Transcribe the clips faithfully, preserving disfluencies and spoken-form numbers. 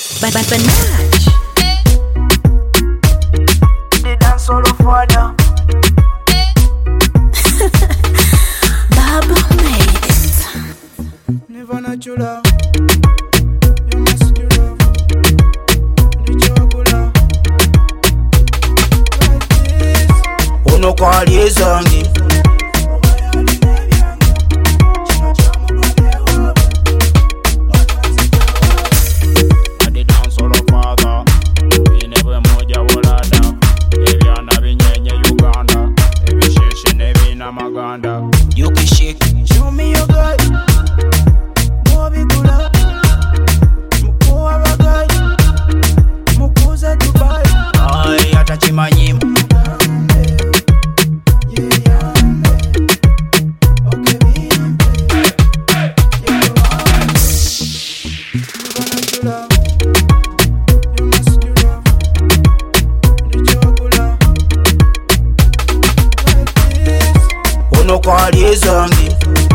But but but match. The dance solo father. Baba made it. Never natural. You muscular. The jugular. Like this. Uno kwali ezangi. You can shake, show me your guy. Mobi kula, mkoa wagai, mkuza Dubai. Ay, atachimanyimu. Uno kwali ezangi.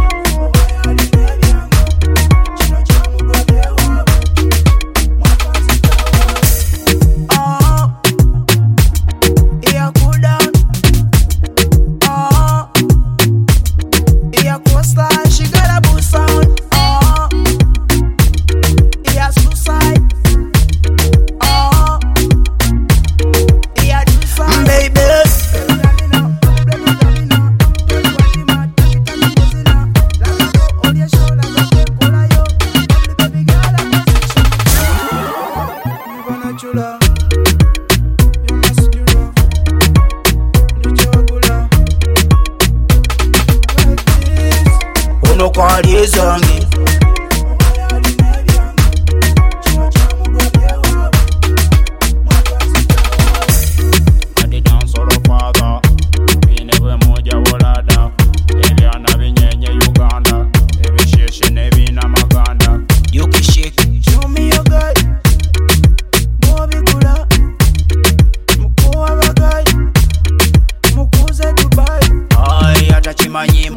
Uno kwali ezangi. You can shake, show me your guy. Mobi kula, mkoa wagai, mkuza Dubai. Ay, atachimanyimu.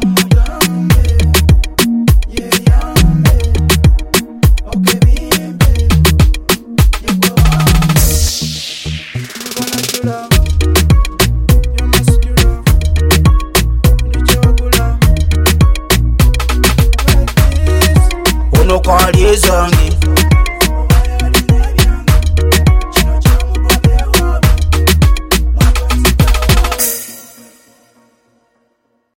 Uno kwali ezangi.